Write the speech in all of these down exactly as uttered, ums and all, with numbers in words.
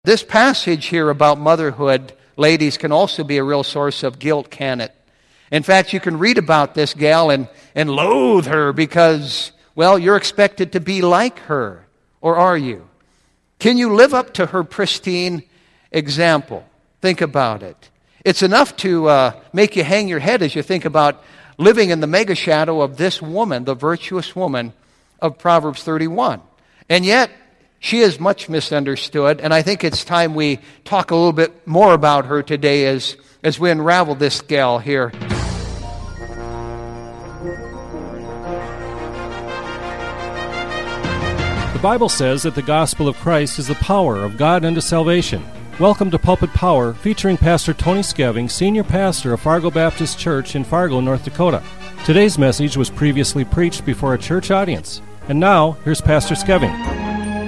This passage here about motherhood, ladies, can also be a real source of guilt, can it? In fact, you can read about this gal and, and loathe her because, well, you're expected to be like her. Or are you? Can you live up to her pristine example? Think about it. It's enough to uh, make you hang your head as you think about living in the mega shadow of this woman, the virtuous woman of Proverbs thirty-one. And yet, she is much misunderstood, and I think it's time we talk a little bit more about her today as, as we unravel this gal here. The Bible says that the gospel of Christ is the power of God unto salvation. Welcome to Pulpit Power, featuring Pastor Tony Skeving, Senior Pastor of Fargo Baptist Church in Fargo, North Dakota. Today's message was previously preached before a church audience. And now, here's Pastor Skeving.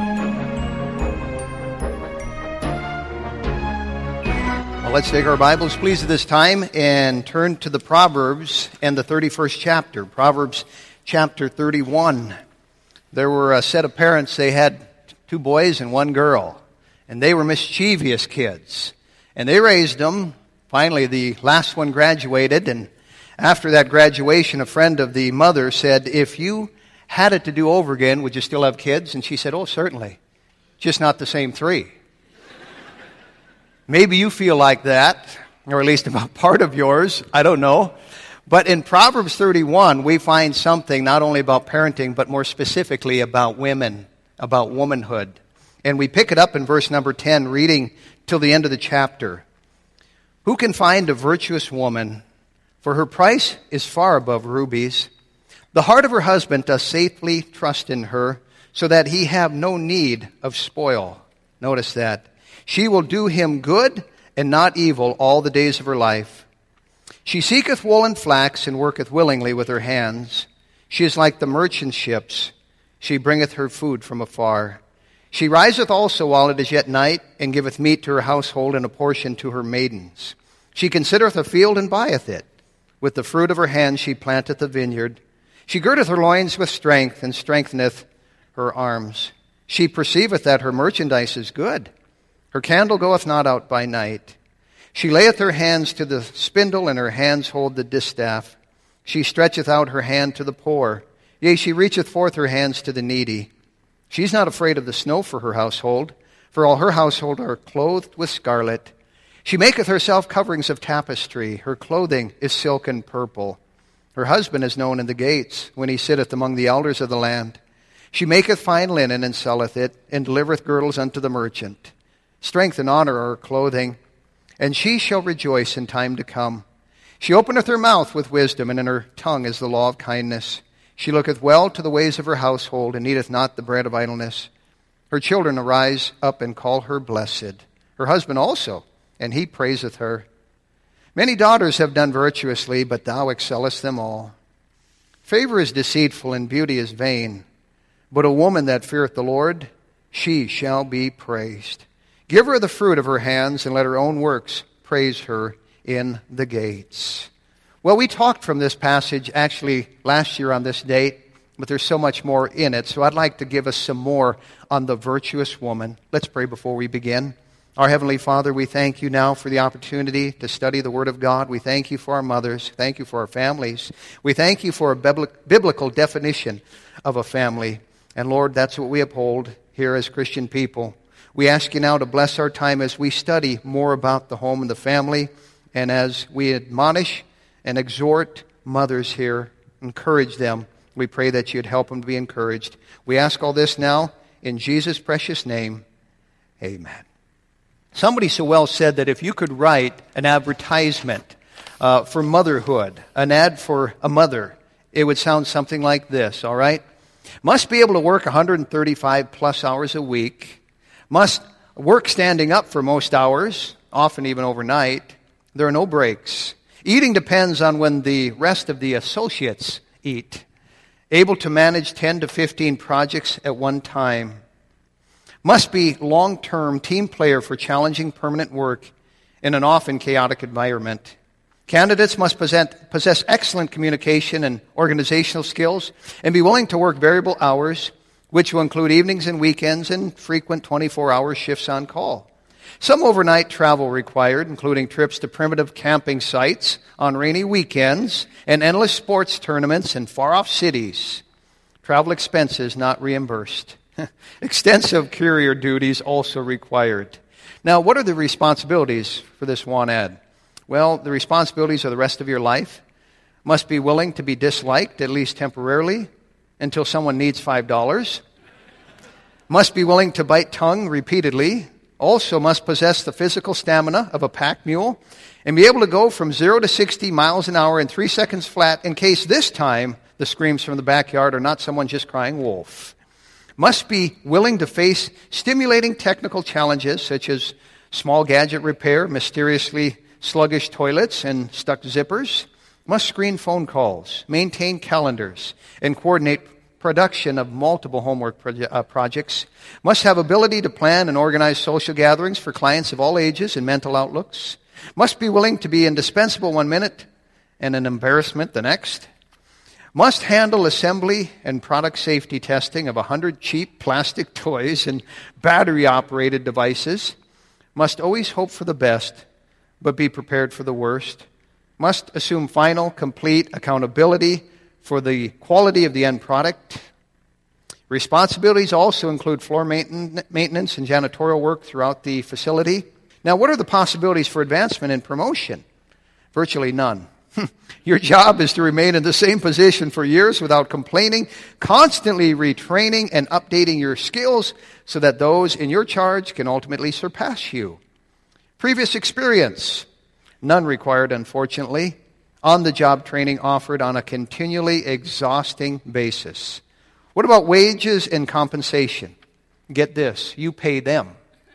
Let's take our Bibles, please, at this time and turn to the Proverbs and the thirty-first chapter. Proverbs chapter thirty-one. There were a set of parents. They had two boys and one girl. And they were mischievous kids. And they raised them. Finally, the last one graduated. And after that graduation, a friend of the mother said, if you had it to do over again, would you still have kids? And she said, oh, certainly. Just not the same three. Maybe you feel like that, or at least about part of yours. I don't know. But in Proverbs thirty-one, we find something not only about parenting, but more specifically about women, about womanhood. And we pick it up in verse number ten, reading till the end of the chapter. Who can find a virtuous woman? For her price is far above rubies. The heart of her husband does safely trust in her, so that he have no need of spoil. Notice that. She will do him good and not evil all the days of her life. She seeketh wool and flax and worketh willingly with her hands. She is like the merchant ships. She bringeth her food from afar. She riseth also while it is yet night, and giveth meat to her household and a portion to her maidens. She considereth a field and buyeth it. With the fruit of her hands she planteth a vineyard. She girdeth her loins with strength, and strengtheneth her arms. She perceiveth that her merchandise is good. Her candle goeth not out by night. She layeth her hands to the spindle, and her hands hold the distaff. She stretcheth out her hand to the poor. Yea, she reacheth forth her hands to the needy. She is not afraid of the snow for her household, for all her household are clothed with scarlet. She maketh herself coverings of tapestry. Her clothing is silk and purple. Her husband is known in the gates, when he sitteth among the elders of the land. She maketh fine linen, and selleth it, and delivereth girdles unto the merchant. Strength and honor are her clothing, and she shall rejoice in time to come. She openeth her mouth with wisdom, and in her tongue is the law of kindness. She looketh well to the ways of her household, and eateth not the bread of idleness. Her children arise up and call her blessed. Her husband also, and he praiseth her. Many daughters have done virtuously, but thou excellest them all. Favor is deceitful, and beauty is vain. But a woman that feareth the Lord, she shall be praised. Give her the fruit of her hands, and let her own works praise her in the gates. Well, we talked from this passage actually last year on this date, but there's so much more in it. So I'd like to give us some more on the virtuous woman. Let's pray before we begin. Our Heavenly Father, we thank you now for the opportunity to study the Word of God. We thank you for our mothers. Thank you for our families. We thank you for a biblical definition of a family. And Lord, that's what we uphold here as Christian people. We ask you now to bless our time as we study more about the home and the family, and as we admonish and exhort mothers here, encourage them. We pray that you'd help them to be encouraged. We ask all this now in Jesus' precious name. Amen. Somebody so well said that if you could write an advertisement uh, for motherhood, an ad for a mother, it would sound something like this, all right? Must be able to work one hundred thirty-five plus hours a week. Must work standing up for most hours, often even overnight. There are no breaks. Eating depends on when the rest of the associates eat. Able to manage ten to fifteen projects at one time. Must be long-term team player for challenging permanent work in an often chaotic environment. Candidates must present, possess excellent communication and organizational skills and be willing to work variable hours, which will include evenings and weekends and frequent twenty-four hour shifts on call. Some overnight travel required, including trips to primitive camping sites on rainy weekends and endless sports tournaments in far-off cities. Travel expenses not reimbursed. Extensive courier duties also required. Now, what are the responsibilities for this one ad? Well, the responsibilities are the rest of your life. Must be willing to be disliked, at least temporarily, until someone needs five dollars. Must be willing to bite tongue repeatedly. Also must possess the physical stamina of a pack mule and be able to go from zero to sixty miles an hour in three seconds flat in case this time the screams from the backyard are not someone just crying wolf. Must be willing to face stimulating technical challenges such as small gadget repair, mysteriously sluggish toilets, and stuck zippers. Must screen phone calls, maintain calendars, and coordinate production of multiple homework proje- uh, projects. Must have ability to plan and organize social gatherings for clients of all ages and mental outlooks. Must be willing to be indispensable one minute and an embarrassment the next. Must handle assembly and product safety testing of one hundred cheap plastic toys and battery-operated devices. Must always hope for the best, but be prepared for the worst. Must assume final, complete accountability for the quality of the end product. Responsibilities also include floor maintenance and janitorial work throughout the facility. Now, what are the possibilities for advancement and promotion? Virtually none. Your job is to remain in the same position for years without complaining, constantly retraining and updating your skills so that those in your charge can ultimately surpass you. Previous experience, none required, unfortunately. On-the-job training offered on a continually exhausting basis. What about wages and compensation? Get this, you pay them.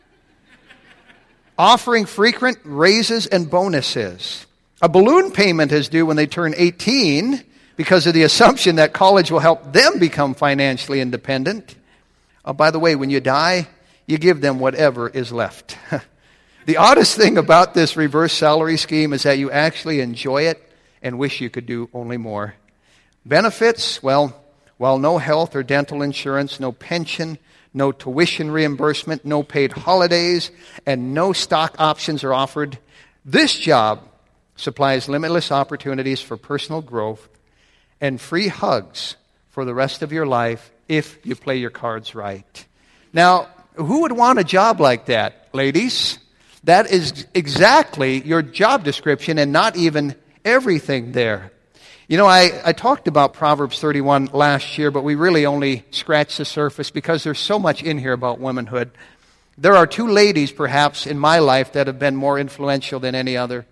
Offering frequent raises and bonuses. A balloon payment is due when they turn eighteen because of the assumption that college will help them become financially independent. Oh, by the way, when you die, you give them whatever is left. The oddest thing about this reverse salary scheme is that you actually enjoy it and wish you could do only more. Benefits, well, while no health or dental insurance, no pension, no tuition reimbursement, no paid holidays, and no stock options are offered, this job supplies limitless opportunities for personal growth and free hugs for the rest of your life if you play your cards right. Now, who would want a job like that, ladies? That is exactly your job description and not even everything there. You know, I, I talked about Proverbs thirty-one last year, but we really only scratched the surface because there's so much in here about womanhood. There are two ladies, perhaps, in my life that have been more influential than any other.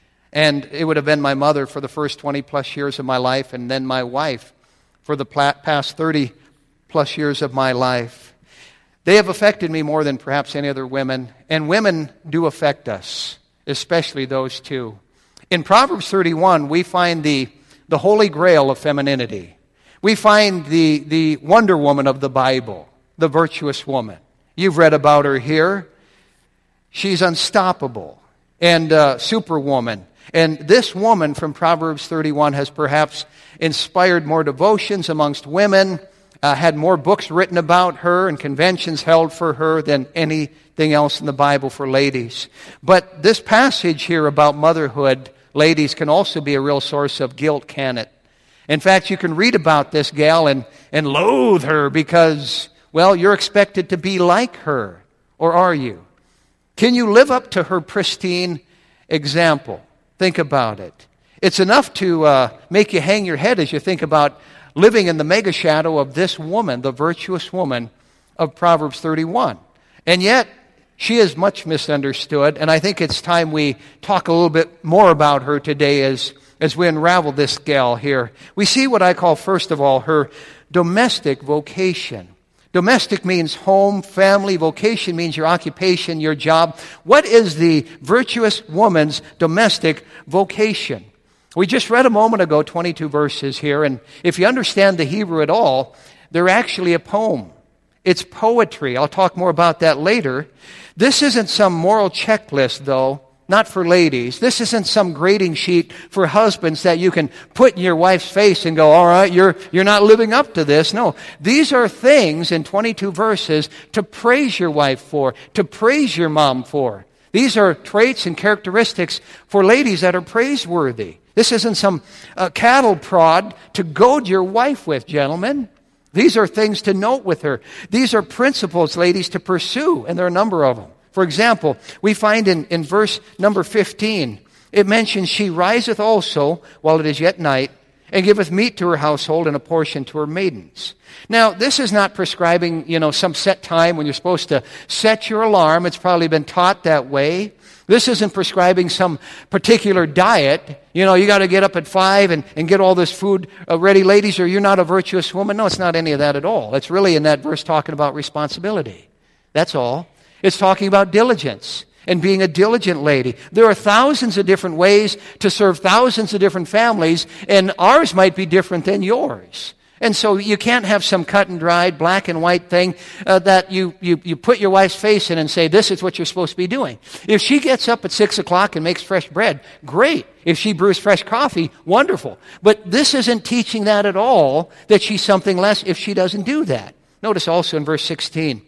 And it would have been my mother for the first twenty-plus years of my life, and then my wife for the past thirty-plus years of my life. They have affected me more than perhaps any other women, and women do affect us, especially those two. In Proverbs thirty-one, we find the, the holy grail of femininity. We find the, the Wonder Woman of the Bible, the virtuous woman. You've read about her here. She's unstoppable and uh, superwoman. And this woman from Proverbs thirty-one has perhaps inspired more devotions amongst women, uh, had more books written about her and conventions held for her than anything else in the Bible for ladies. But this passage here about motherhood, ladies, can also be a real source of guilt, can it? In fact, you can read about this gal and, and loathe her because, well, you're expected to be like her. Or are you? Can you live up to her pristine example? Think about it. It's enough to uh, make you hang your head as you think about living in the mega shadow of this woman, the virtuous woman of Proverbs thirty-one. And yet, she is much misunderstood, and I think it's time we talk a little bit more about her today as, as we unravel this gal here. We see what I call, first of all, her domestic vocation. Domestic means home, family. Vocation means your occupation, your job. What is the virtuous woman's domestic vocation? We just read a moment ago twenty-two verses here, and if you understand the Hebrew at all, they're actually a poem. It's poetry. I'll talk more about that later. This isn't some moral checklist, though. not for ladies. This isn't some grading sheet for husbands that you can put in your wife's face and go, all right, you're, you're not living up to this. No, these are things in twenty-two verses to praise your wife for, to praise your mom for. These are traits and characteristics for ladies that are praiseworthy. This isn't some uh, cattle prod to goad your wife with, gentlemen. These are things to note with her. These are principles, ladies, to pursue, and there are a number of them. For example, we find in, in verse number fifteen, it mentions, she riseth also while it is yet night, and giveth meat to her household and a portion to her maidens. Now, this is not prescribing, you know, some set time when you're supposed to set your alarm. It's probably been taught that way. This isn't prescribing some particular diet. You know, you got to get up at five and, and get all this food uh, ready, ladies, or you're not a virtuous woman. No, it's not any of that at all. It's really in that verse talking about responsibility. That's all. It's talking about diligence and being a diligent lady. There are thousands of different ways to serve thousands of different families, and ours might be different than yours. And so you can't have some cut and dried, black and white thing uh, that you, you, you put your wife's face in and say, this is what you're supposed to be doing. If she gets up at six o'clock and makes fresh bread, great. If she brews fresh coffee, wonderful. But this isn't teaching that at all, that she's something less if she doesn't do that. Notice also in verse sixteen,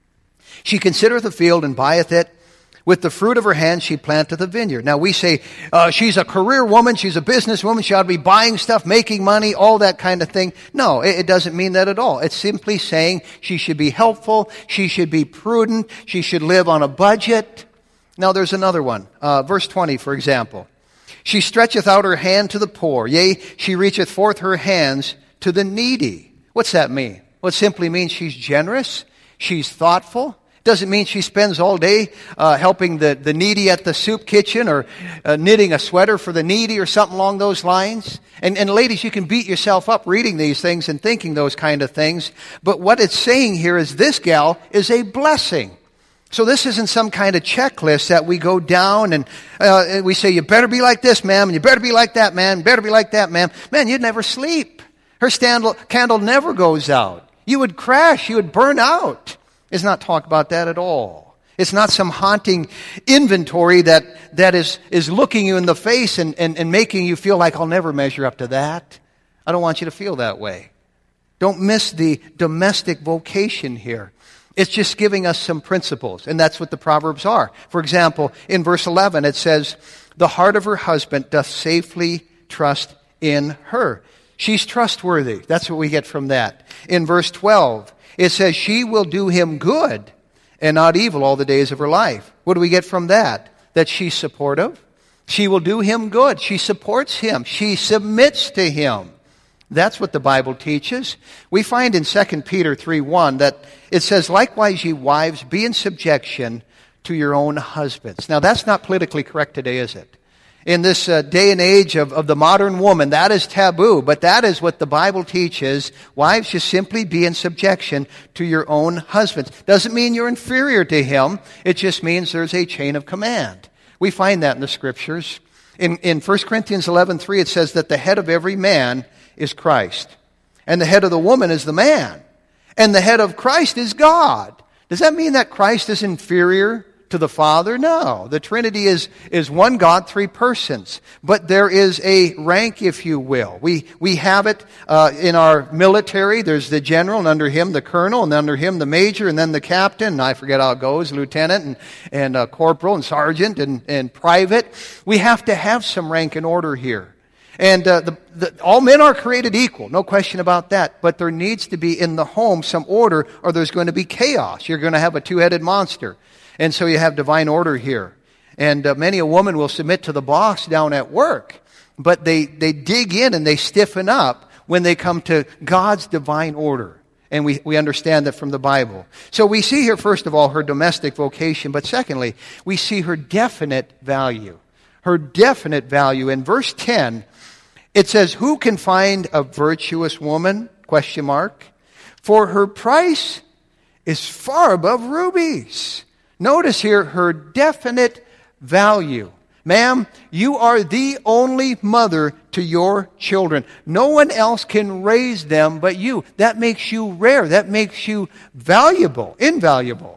she considereth the field and buyeth it. With the fruit of her hand she planteth a vineyard. Now we say uh, she's a career woman, she's a business woman, she ought to be buying stuff, making money, all that kind of thing. No, it, it doesn't mean that at all. It's simply saying she should be helpful, she should be prudent, she should live on a budget. Now there's another one. Uh, verse twenty, for example. She stretcheth out her hand to the poor, yea, she reacheth forth her hands to the needy. What's that mean? Well, it simply means she's generous, she's thoughtful. Doesn't mean she spends all day uh, helping the, the needy at the soup kitchen or uh, knitting a sweater for the needy or something along those lines. And, and ladies, you can beat yourself up reading these things and thinking those kind of things. But what it's saying here is this gal is a blessing. So this isn't some kind of checklist that we go down and uh, we say, you better be like this, ma'am, and you better be like that, man, better be like that, ma'am. Man, you'd never sleep. Her standle, candle never goes out. You would crash. You would burn out. It's not talk about that at all. It's not some haunting inventory that, that is, is looking you in the face and, and, and making you feel like I'll never measure up to that. I don't want you to feel that way. Don't miss the domestic vocation here. It's just giving us some principles, and that's what the Proverbs are. For example, in verse eleven it says, the heart of her husband doth safely trust in her. She's trustworthy. That's what we get from that. In verse twelve, it says, she will do him good and not evil all the days of her life. What do we get from that? That she's supportive. She will do him good. She supports him. She submits to him. That's what the Bible teaches. We find in Second Peter three one that it says, likewise, ye wives, be in subjection to your own husbands. Now, that's not politically correct today, is it? In this uh, day and age of, of the modern woman, that is taboo, but that is what the Bible teaches. Wives, just simply be in subjection to your own husbands. Doesn't mean you're inferior to him. It just means there's a chain of command. We find that in the Scriptures. In, in First Corinthians eleven three, it says that the head of every man is Christ, and the head of the woman is the man, and the head of Christ is God. Does that mean that Christ is inferior to the Father? No. The Trinity is, is one God, three persons. But there is a rank, if you will. We, we have it uh, in our military. There's the general, and under him the colonel, and under him the major, and then the captain, and I forget how it goes, lieutenant, and, and uh, corporal, and sergeant, and, and private. We have to have some rank and order here. And uh, the, the, all men are created equal, no question about that. But there needs to be in the home some order, or there's going to be chaos. You're going to have a two-headed monster. And so you have divine order here. And uh, many a woman will submit to the boss down at work, but they, they dig in and they stiffen up when they come to God's divine order. And we, we understand that from the Bible. So we see here, first of all, her domestic vocation, but secondly, we see her definite value. Her definite value. In verse ten, it says, who can find a virtuous woman? Question mark. For her price is far above rubies. Notice here her definite value. Ma'am, you are the only mother to your children. No one else can raise them but you. That makes you rare. That makes you valuable, invaluable.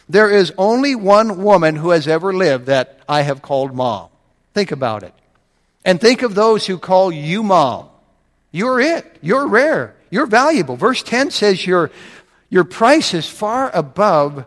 There is only one woman who has ever lived that I have called mom. Think about it. And think of those who call you mom. You're it. You're rare. You're valuable. Verse ten says your, your price is far above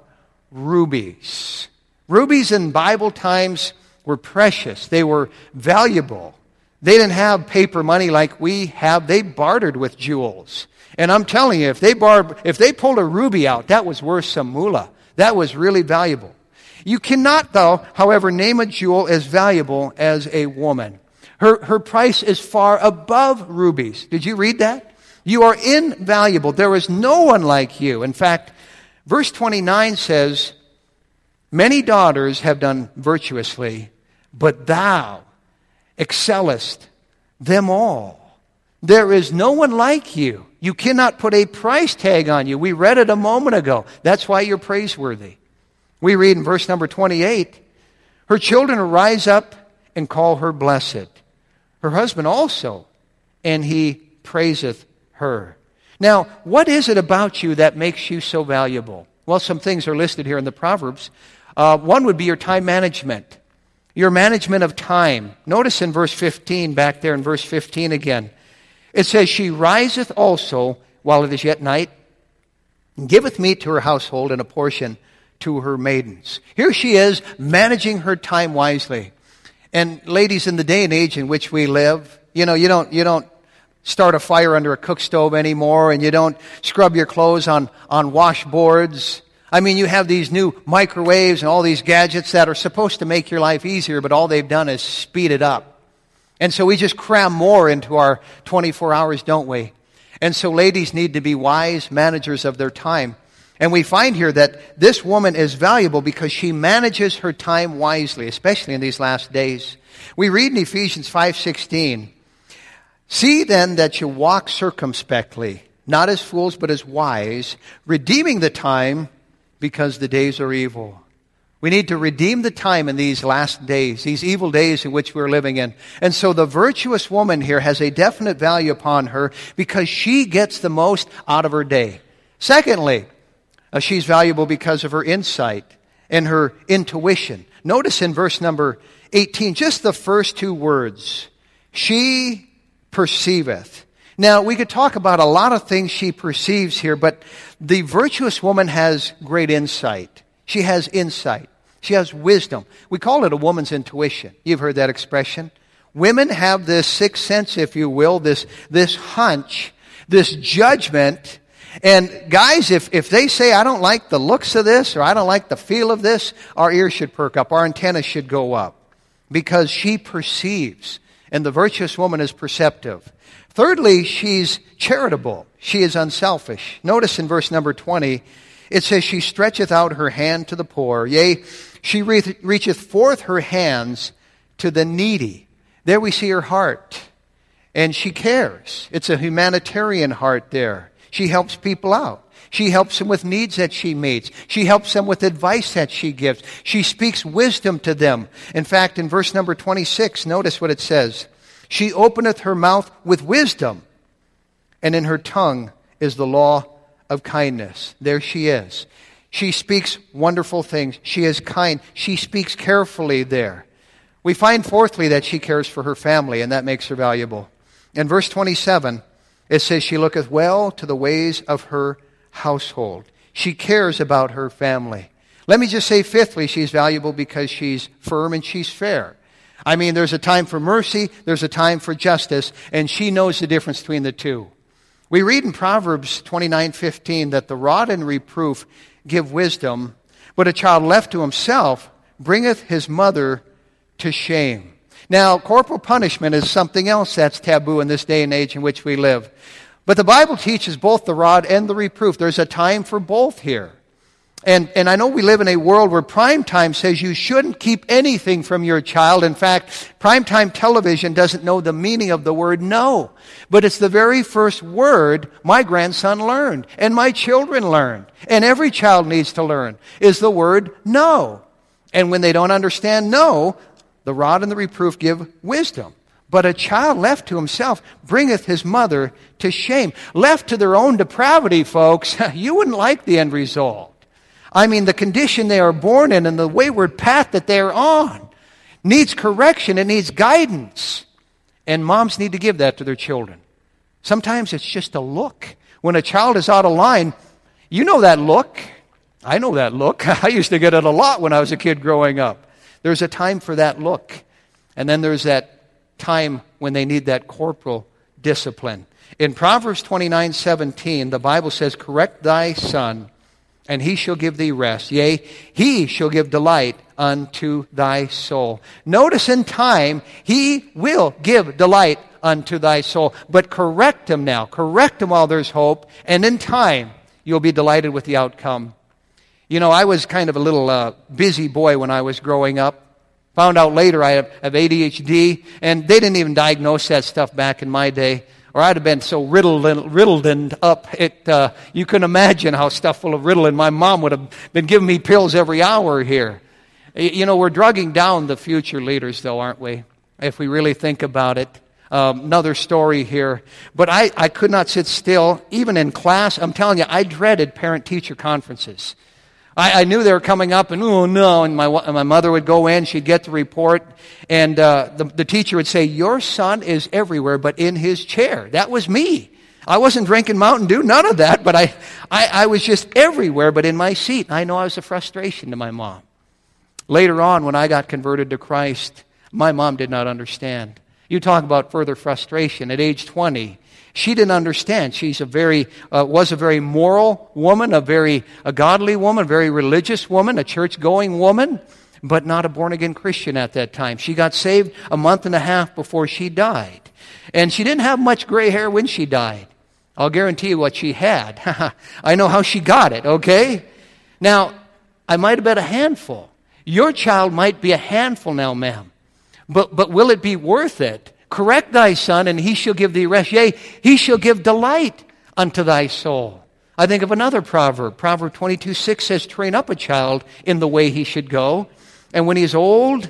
rubies. Rubies in Bible times were precious. They were valuable. They didn't have paper money like we have. They bartered with jewels. And I'm telling you, if they bar, if they pulled a ruby out, that was worth some moolah. That was really valuable. You cannot, though, however, name a jewel as valuable as a woman. Her, her price is far above rubies. Did you read that? You are invaluable. There is no one like you. In fact, verse twenty-nine says, many daughters have done virtuously, but thou excellest them all. There is no one like you. You cannot put a price tag on you. We read it a moment ago. That's why you're praiseworthy. We read in verse number twenty-eight, her children rise up and call her blessed. Her husband also, and he praiseth her. Now, what is it about you that makes you so valuable? Well, some things are listed here in the Proverbs. Uh, one would be your time management. Your management of time. Notice in verse fifteen, back there in verse fifteen again. It says, she riseth also while it is yet night, and giveth meat to her household and a portion to her maidens. Here she is managing her time wisely. And ladies, in the day and age in which we live, you know, you don't you don't start a fire under a cook stove anymore, and you don't scrub your clothes on, on washboards. I mean, you have these new microwaves and all these gadgets that are supposed to make your life easier, but all they've done is speed it up. And so we just cram more into our twenty-four hours, don't we? And so ladies need to be wise managers of their time. And we find here that this woman is valuable because she manages her time wisely, especially in these last days. We read in Ephesians five sixteen, see then that you walk circumspectly, not as fools but as wise, redeeming the time because the days are evil. We need to redeem the time in these last days, these evil days in which we're living in. And so the virtuous woman here has a definite value upon her because she gets the most out of her day. Secondly, uh, she's valuable because of her insight and her intuition. Notice in verse number eighteen, just the first two words, she perceiveth. Now, we could talk about a lot of things she perceives here, but the virtuous woman has great insight. She has insight. She has wisdom. We call it a woman's intuition. You've heard that expression. Women have this sixth sense, if you will, this, this hunch, this judgment. And guys, if, if they say, I don't like the looks of this, or I don't like the feel of this, our ears should perk up. Our antennas should go up. Because she perceives. And the virtuous woman is perceptive. Thirdly, she's charitable. She is unselfish. Notice in verse number twenty, it says, she stretcheth out her hand to the poor. Yea, she reacheth forth her hands to the needy. There we see her heart. And she cares. It's a humanitarian heart there. She helps people out. She helps them with needs that she meets. She helps them with advice that she gives. She speaks wisdom to them. In fact, in verse number twenty-six, notice what it says. She openeth her mouth with wisdom, and in her tongue is the law of kindness. There she is. She speaks wonderful things. She is kind. She speaks carefully there. We find fourthly that she cares for her family, and that makes her valuable. In verse twenty-seven, it says she looketh well to the ways of her household. She cares about her family. Let me just say fifthly, she's valuable because she's firm and she's fair. I mean, there's a time for mercy, there's a time for justice, and she knows the difference between the two. We read in Proverbs twenty-nine fifteen that the rod and reproof give wisdom, but a child left to himself bringeth his mother to shame. Now, corporal punishment is something else that's taboo in this day and age in which we live. But the Bible teaches both the rod and the reproof. There's a time for both here. And, and I know we live in a world where prime time says you shouldn't keep anything from your child. In fact, primetime television doesn't know the meaning of the word no. But it's the very first word my grandson learned and my children learned. And every child needs to learn is the word no. And when they don't understand no, the rod and the reproof give wisdom. But a child left to himself bringeth his mother to shame. Left to their own depravity, folks, you wouldn't like the end result. I mean, the condition they are born in and the wayward path that they are on needs correction. It needs guidance. And moms need to give that to their children. Sometimes it's just a look. When a child is out of line, you know that look. I know that look. I used to get it a lot when I was a kid growing up. There's a time for that look. And then there's that time when they need that corporal discipline. In Proverbs twenty-nine seventeen, the Bible says, correct thy son, and he shall give thee rest. Yea, he shall give delight unto thy soul. Notice in time, he will give delight unto thy soul. But correct him now. Correct him while there's hope. And in time, you'll be delighted with the outcome. You know, I was kind of a little uh, busy boy when I was growing up. Found out later I have, have A D H D, and they didn't even diagnose that stuff back in my day. Or I'd have been so riddled and riddled up, it, uh, you can imagine how stuff full of Ritalin. My mom would have been giving me pills every hour here. You know, we're drugging down the future leaders, though, aren't we? If we really think about it. Um, another story here. But I, I could not sit still, even in class. I'm telling you, I dreaded parent-teacher conferences. I, I knew they were coming up, and oh no, and my my mother would go in, she'd get the report, and uh, the, the teacher would say, your son is everywhere but in his chair. That was me. I wasn't drinking Mountain Dew, none of that, but I, I, I was just everywhere but in my seat. I know I was a frustration to my mom. Later on, when I got converted to Christ, my mom did not understand. You talk about further frustration. At age twenty, she didn't understand. She's a very, uh, was a very moral woman, a very a godly woman, a very religious woman, a church-going woman, but not a born-again Christian at that time. She got saved a month and a half before she died. And she didn't have much gray hair when she died. I'll guarantee you what she had. I know how she got it, okay? Now, I might have been a handful. Your child might be a handful now, ma'am. But, but will it be worth it? Correct thy son, and he shall give thee rest. Yea, he shall give delight unto thy soul. I think of another proverb. Proverb twenty-two six says, train up a child in the way he should go, and when he is old,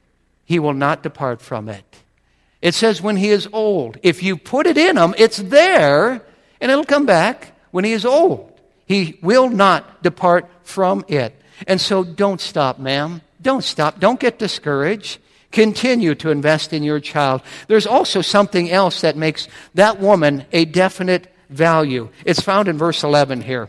he will not depart from it. It says when he is old. If you put it in him, it's there, and it'll come back when he is old. He will not depart from it. And so don't stop, ma'am. Don't stop. Don't get discouraged. Continue to invest in your child. There's also something else that makes that woman a definite value. It's found in verse eleven here.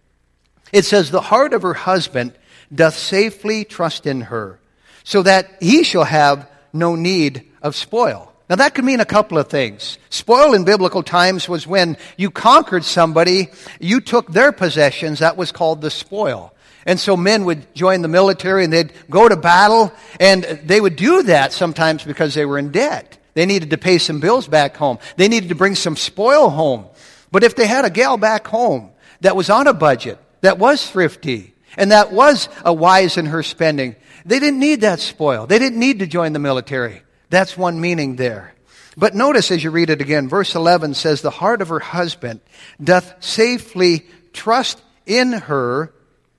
It says, the heart of her husband doth safely trust in her, so that he shall have no need of spoil. Now that could mean a couple of things. Spoil in biblical times was when you conquered somebody, you took their possessions, that was called the spoil. And so men would join the military and they'd go to battle, and they would do that sometimes because they were in debt. They needed to pay some bills back home. They needed to bring some spoil home. But if they had a gal back home that was on a budget, that was thrifty, and that was a wise in her spending, they didn't need that spoil. They didn't need to join the military. That's one meaning there. But notice as you read it again, verse eleven says, the heart of her husband doth safely trust in her.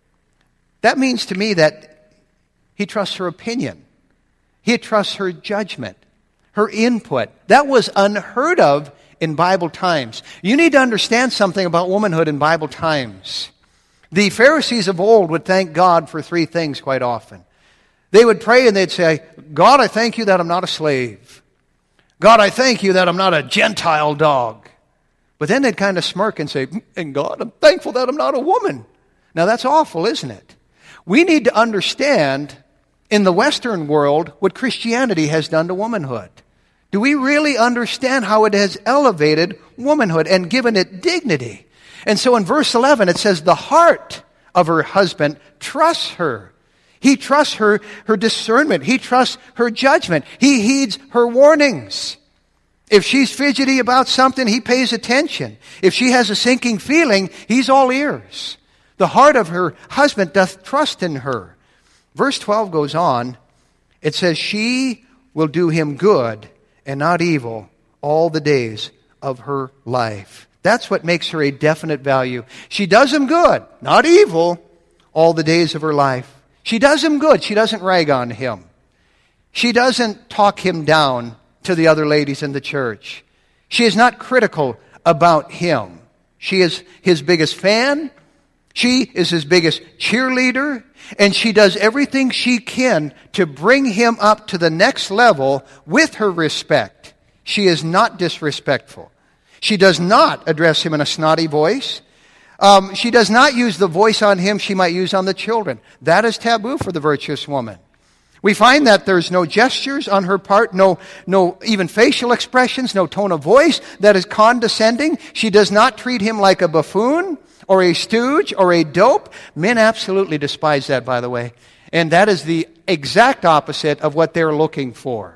That means to me that he trusts her opinion. He trusts her judgment, her input. That was unheard of in Bible times. You need to understand something about womanhood in Bible times. The Pharisees of old would thank God for three things quite often. They would pray and they'd say, God, I thank you that I'm not a slave. God, I thank you that I'm not a Gentile dog. But then they'd kind of smirk and say, and God, I'm thankful that I'm not a woman. Now that's awful, isn't it? We need to understand in the Western world what Christianity has done to womanhood. Do we really understand how it has elevated womanhood and given it dignity? And so in verse eleven it says, the heart of her husband trusts her. He trusts her, her discernment. He trusts her judgment. He heeds her warnings. If she's fidgety about something, he pays attention. If she has a sinking feeling, he's all ears. The heart of her husband doth trust in her. Verse twelve goes on. It says, she will do him good and not evil all the days of her life. That's what makes her a definite value. She does him good, not evil, all the days of her life. She does him good. She doesn't rag on him. She doesn't talk him down to the other ladies in the church. She is not critical about him. She is his biggest fan. She is his biggest cheerleader, and she does everything she can to bring him up to the next level with her respect. She is not disrespectful. She does not address him in a snotty voice. Um, she does not use the voice on him she might use on the children. That is taboo for the virtuous woman. We find that there's no gestures on her part, no, no even facial expressions, no tone of voice that is condescending. She does not treat him like a buffoon or a stooge or a dope. Men absolutely despise that, by the way. And that is the exact opposite of what they're looking for.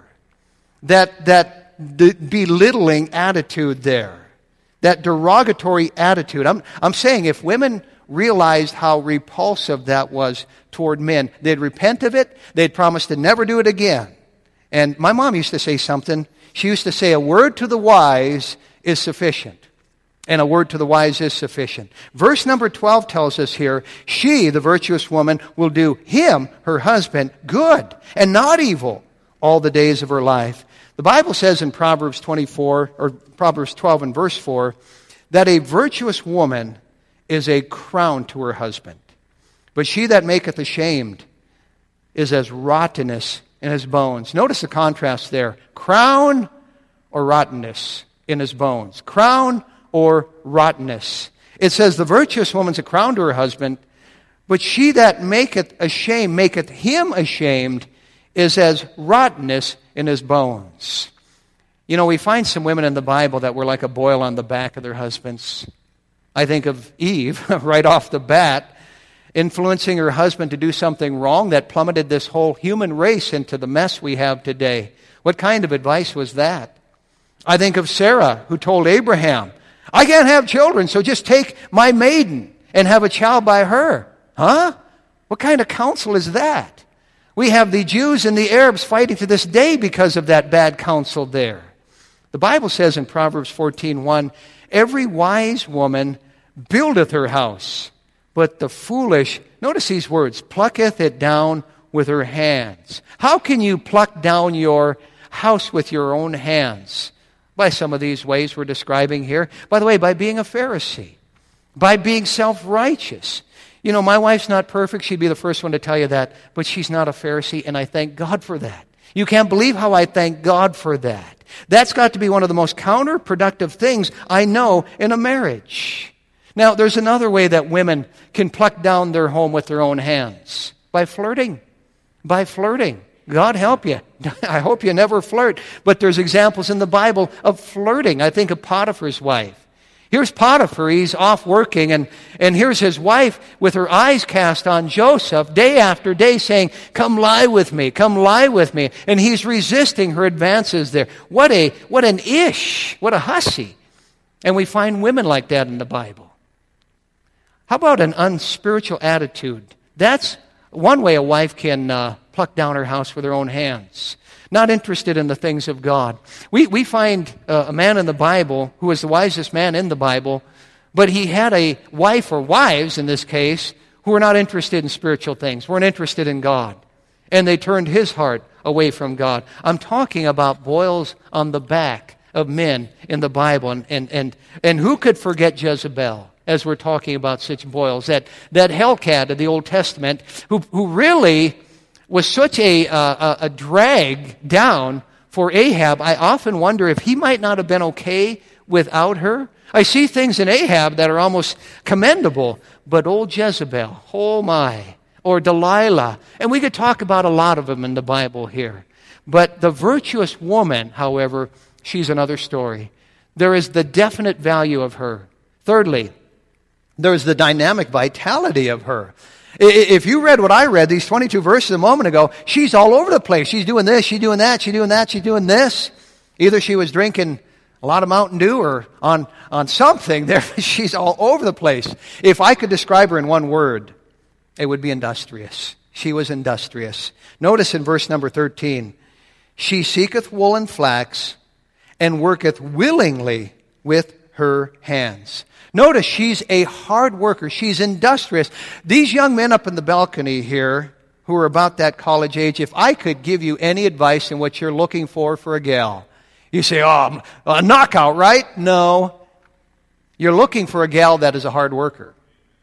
That, that d- belittling attitude there. That derogatory attitude. I'm, I'm saying if women realized how repulsive that was toward men, they'd repent of it, they'd promise to never do it again. And my mom used to say something. She used to say, a word to the wise is sufficient. And a word to the wise is sufficient. Verse number twelve tells us here, she, the virtuous woman, will do him, her husband, good and not evil all the days of her life. The Bible says in Proverbs twenty-four, or Proverbs twelve and verse four, that a virtuous woman is a crown to her husband. But she that maketh ashamed is as rottenness in his bones. Notice the contrast there. Crown or rottenness in his bones. Crown or rottenness. It says the virtuous woman's a crown to her husband, but she that maketh ashamed, maketh him ashamed, is as rottenness in his bones. You know, we find some women in the Bible that were like a boil on the back of their husbands. I think of Eve, right off the bat, influencing her husband to do something wrong that plummeted this whole human race into the mess we have today. What kind of advice was that? I think of Sarah, who told Abraham, I can't have children, so just take my maiden and have a child by her. Huh? What kind of counsel is that? We have the Jews and the Arabs fighting to this day because of that bad counsel there. The Bible says in Proverbs fourteen one, every wise woman buildeth her house, but the foolish, notice these words, plucketh it down with her hands. How can you pluck down your house with your own hands? By some of these ways we're describing here. By the way, by being a Pharisee, by being self-righteous. You know, my wife's not perfect. She'd be the first one to tell you that, but she's not a Pharisee, and I thank God for that. You can't believe how I thank God for that. That's got to be one of the most counterproductive things I know in a marriage. Now, there's another way that women can pluck down their home with their own hands. By flirting. By flirting. God help you. I hope you never flirt. But there's examples in the Bible of flirting. I think of Potiphar's wife. Here's Potiphar, he's off working, and, and here's his wife with her eyes cast on Joseph day after day saying, come lie with me, come lie with me. And he's resisting her advances there. What a, what an ish, what a hussy. And we find women like that in the Bible. How about an unspiritual attitude? That's one way a wife can uh, pluck down her house with her own hands. Not interested in the things of God. We we find uh, a man in the Bible who was the wisest man in the Bible, but he had a wife or wives in this case who were not interested in spiritual things, weren't interested in God. And they turned his heart away from God. I'm talking about boils on the back of men in the Bible. And, and, and, and who could forget Jezebel? As we're talking about such boils, that, that hellcat of the Old Testament, who, who really was such a, uh, a drag down for Ahab, I often wonder if he might not have been okay without her. I see things in Ahab that are almost commendable, but old Jezebel, oh my, or Delilah, and we could talk about a lot of them in the Bible here. But the virtuous woman, however, she's another story. There is the definite value of her. Thirdly, there's the dynamic vitality of her. If you read what I read, these twenty-two verses a moment ago, she's all over the place. She's doing this, she's doing that, she's doing that, she's doing this. Either she was drinking a lot of Mountain Dew or on, on something there. She's all over the place. If I could describe her in one word, it would be industrious. She was industrious. Notice in verse number thirteen, she seeketh wool and flax and worketh willingly with her hands. Notice she's a hard worker. She's industrious. These young men up in the balcony here who are about that college age, if I could give you any advice in what you're looking for for a gal, you say, oh, a knockout, right? No. You're looking for a gal that is a hard worker.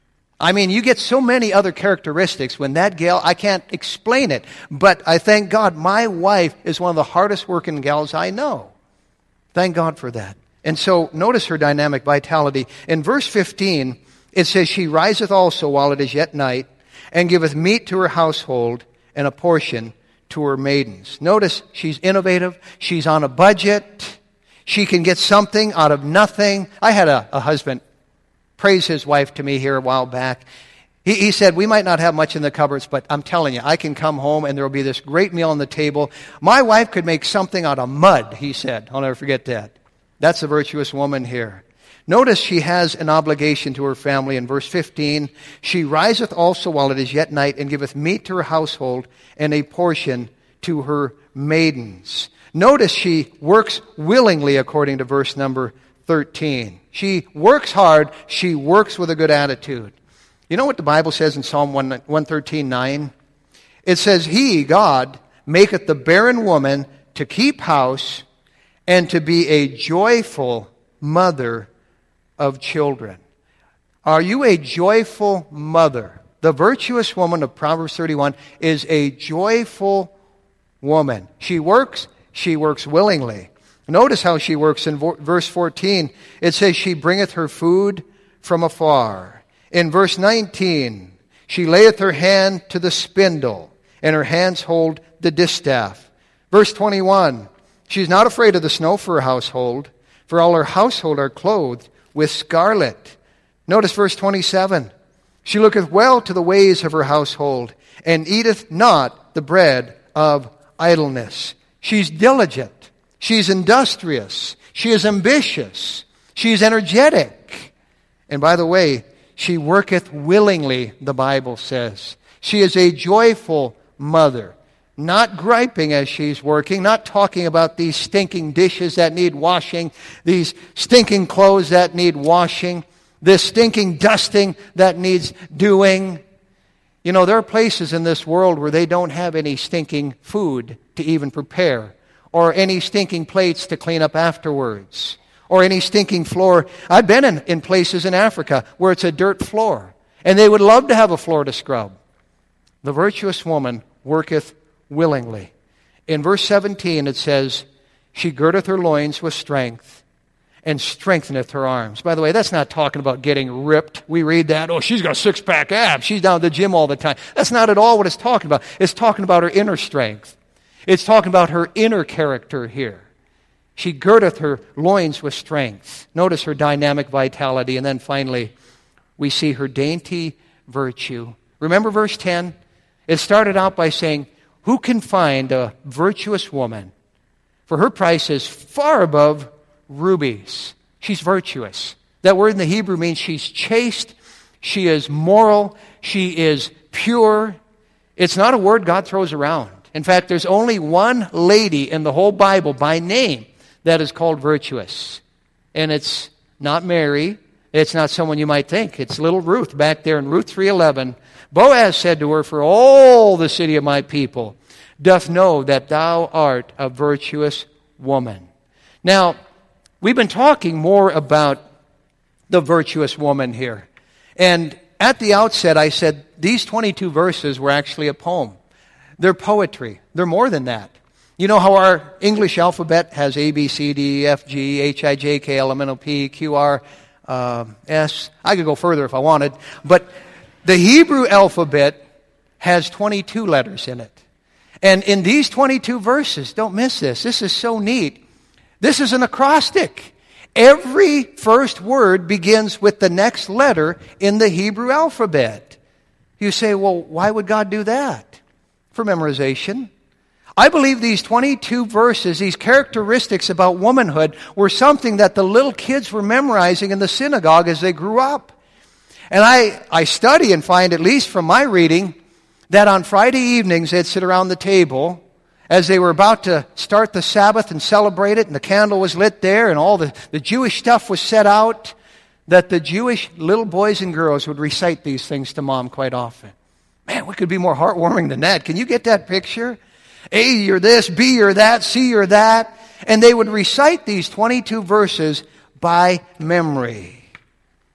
I mean, you get so many other characteristics when that gal, I can't explain it. But I thank God my wife is one of the hardest working gals I know. Thank God for that. And so notice her dynamic vitality. In verse fifteen, it says, she riseth also while it is yet night, and giveth meat to her household, and a portion to her maidens. Notice she's innovative. She's on a budget. She can get something out of nothing. I had a, a husband praise his wife to me here a while back. He, he said, we might not have much in the cupboards, but I'm telling you, I can come home and there will be this great meal on the table. My wife could make something out of mud, he said. I'll never forget that. That's a virtuous woman here. Notice she has an obligation to her family in verse fifteen. She riseth also while it is yet night, and giveth meat to her household, and a portion to her maidens. Notice she works willingly according to verse number thirteen. She works hard. She works with a good attitude. You know what the Bible says in Psalm one thirteen nine? It says, he, God, maketh the barren woman to keep house and to be a joyful mother of children. Are you a joyful mother? The virtuous woman of Proverbs thirty-one is a joyful woman. She works, she works willingly. Notice how she works in verse fourteen. It says, she bringeth her food from afar. In verse nineteen, she layeth her hand to the spindle, and her hands hold the distaff. Verse twenty-one, she is not afraid of the snow for her household, for all her household are clothed with scarlet. Notice verse twenty-seven, she looketh well to the ways of her household, and eateth not the bread of idleness. She's diligent. She's industrious. She is ambitious. She is energetic. And by the way, she worketh willingly, the Bible says. She is a joyful mother, not griping as she's working, not talking about these stinking dishes that need washing, these stinking clothes that need washing, this stinking dusting that needs doing. You know, there are places in this world where they don't have any stinking food to even prepare, or any stinking plates to clean up afterwards, or any stinking floor. I've been in, in places in Africa where it's a dirt floor, and they would love to have a floor to scrub. The virtuous woman worketh willingly. In verse seventeen it says, she girdeth her loins with strength, and strengtheneth her arms. By the way, that's not talking about getting ripped. We read that, oh, she's got six-pack abs. She's down at the gym all the time. That's not at all what it's talking about. It's talking about her inner strength. It's talking about her inner character here. She girdeth her loins with strength. Notice her dynamic vitality. And then finally, we see her dainty virtue. Remember verse ten? It started out by saying, who can find a virtuous woman? For her price is far above rubies. She's virtuous. That word in the Hebrew means she's chaste, she is moral, she is pure. It's not a word God throws around. In fact, there's only one lady in the whole Bible by name that is called virtuous. And it's not Mary. It's not someone you might think. It's little Ruth back there in Ruth three eleven. Boaz said to her, for all the city of my people doth know that thou art a virtuous woman. Now, we've been talking more about the virtuous woman here. And at the outset, I said these twenty-two verses were actually a poem. They're poetry. They're more than that. You know how our English alphabet has A, B, C, D, E, F, G, H, I, J, K, L, M, N, O, P, Q, R, uh, S. I could go further if I wanted. But the Hebrew alphabet has twenty-two letters in it. And in these twenty-two verses, don't miss this. This is so neat. This is an acrostic. Every first word begins with the next letter in the Hebrew alphabet. You say, well, why would God do that? For memorization. I believe these twenty-two verses, these characteristics about womanhood, were something that the little kids were memorizing in the synagogue as they grew up. And I, I study and find, at least from my reading, that on Friday evenings they'd sit around the table as they were about to start the Sabbath and celebrate it, and the candle was lit there, and all the, the Jewish stuff was set out, that the Jewish little boys and girls would recite these things to Mom quite often. Man, what could be more heartwarming than that? Can you get that picture? A, you're this, B, you're that, C, you're that. And they would recite these twenty-two verses by memory.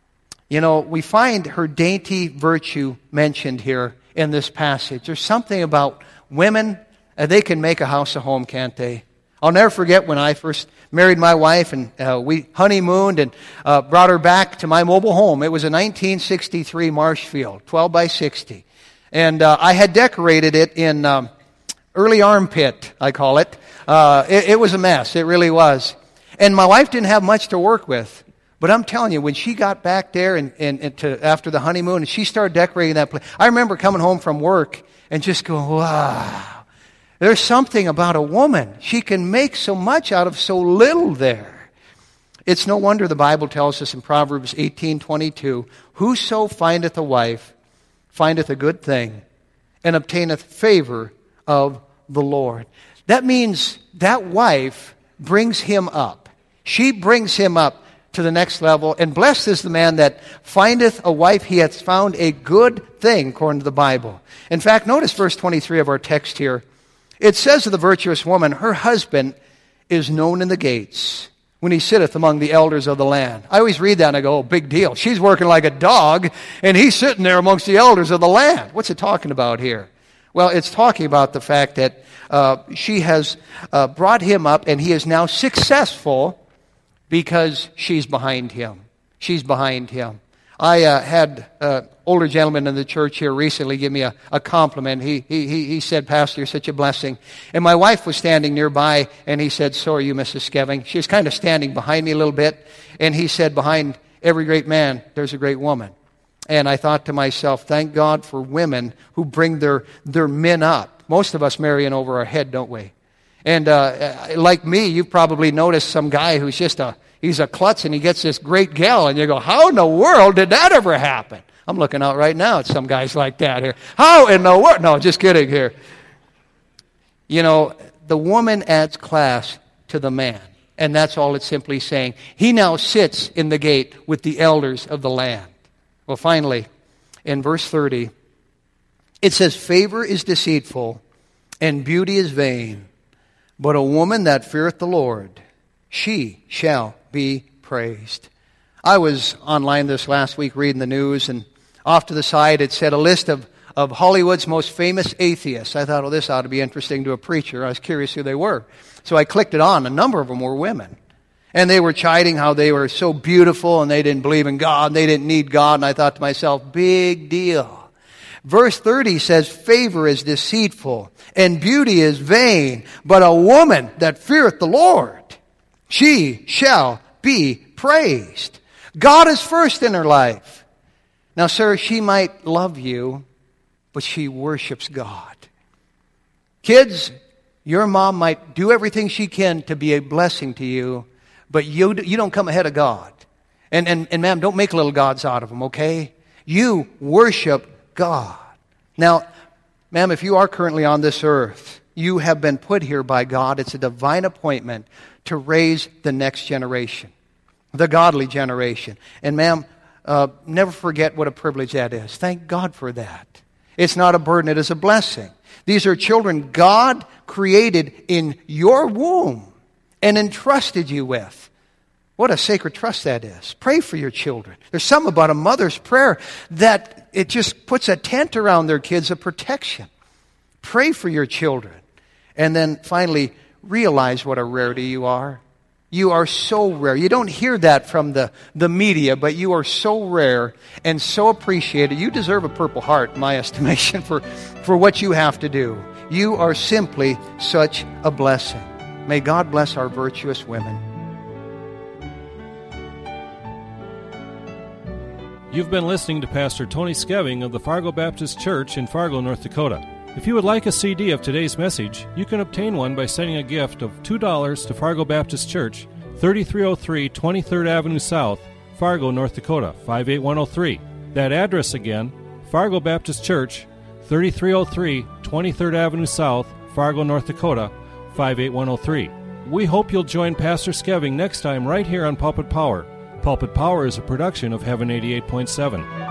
You know, we find her dainty virtue mentioned here in this passage. There's something about women, uh, they can make a house a home, can't they? I'll never forget when I first married my wife and uh, we honeymooned and uh, brought her back to my mobile home. It was a nineteen sixty-three Marshfield, twelve by sixty. And uh, I had decorated it in um, early armpit, I call it. Uh, it. It was a mess. It really was. And my wife didn't have much to work with. But I'm telling you, when she got back there and, and, and to, after the honeymoon and she started decorating that place, I remember coming home from work and just going, wow, there's something about a woman. She can make so much out of so little there. It's no wonder the Bible tells us in Proverbs eighteen twenty-two, whoso findeth a wife findeth a good thing and obtaineth favor of the Lord. That means that wife brings him up. She brings him up to the next level. And blessed is the man that findeth a wife, he hath found a good thing, according to the Bible. In fact, notice verse twenty-three of our text here. It says of the virtuous woman, her husband is known in the gates when he sitteth among the elders of the land. I always read that and I go, oh, big deal. She's working like a dog, and he's sitting there amongst the elders of the land. What's it talking about here? Well, it's talking about the fact that uh, she has uh, brought him up, and he is now successful because she's behind him. She's behind him. I uh, had an older gentleman in the church here recently give me a, a compliment. He, he, he said, Pastor, you're such a blessing. And my wife was standing nearby, and he said, so are you, Missus Skeving. She was kind of standing behind me a little bit. And he said, behind every great man, there's a great woman. And I thought to myself, thank God for women who bring their, their men up. Most of us marry in over our head, don't we? And uh, like me, you've probably noticed some guy who's just a, he's a klutz and he gets this great gal, and you go, how in the world did that ever happen? I'm looking out right now at some guys like that here. How in the world? No, just kidding here. You know, the woman adds class to the man, and that's all it's simply saying. He now sits in the gate with the elders of the land. Well, finally, in verse thirty, it says, favor is deceitful and beauty is vain, but a woman that feareth the Lord, she shall be praised. I was online this last week reading the news, and off to the side it said a list of, of Hollywood's most famous atheists. I thought, oh, this ought to be interesting to a preacher. I was curious who they were. So I clicked it on. A number of them were women. And they were chiding how they were so beautiful and they didn't believe in God, and they didn't need God. And I thought to myself, big deal. Verse thirty says, favor is deceitful and beauty is vain, but a woman that feareth the Lord, she shall be praised. God is first in her life. Now, sir, she might love you, but she worships God. Kids, your mom might do everything she can to be a blessing to you, but you, you don't come ahead of God. And, and, and ma'am, don't make little gods out of them, okay? You worship God. Now, ma'am, if you are currently on this earth, you have been put here by God. It's a divine appointment to raise the next generation, the godly generation. And ma'am, uh, never forget what a privilege that is. Thank God for that. It's not a burden, it is a blessing. These are children God created in your womb and entrusted you with. What a sacred trust that is. Pray for your children. There's something about a mother's prayer that it just puts a tent around their kids of protection. Pray for your children. And then finally, realize what a rarity you are. You are so rare. You don't hear that from the, the media, but you are so rare and so appreciated. You deserve a Purple Heart, in my estimation, for, for what you have to do. You are simply such a blessing. May God bless our virtuous women. You've been listening to Pastor Tony Skeving of the Fargo Baptist Church in Fargo, North Dakota. If you would like a C D of today's message, you can obtain one by sending a gift of two dollars to Fargo Baptist Church, thirty-three oh three twenty-third Avenue South, Fargo, North Dakota, five eight one oh three. That address again, Fargo Baptist Church, thirty-three oh three twenty-third Avenue South, Fargo, North Dakota, five eight one oh three. We hope you'll join Pastor Skeving next time right here on Pulpit Power. Pulpit Power is a production of Heaven eighty-eight point seven.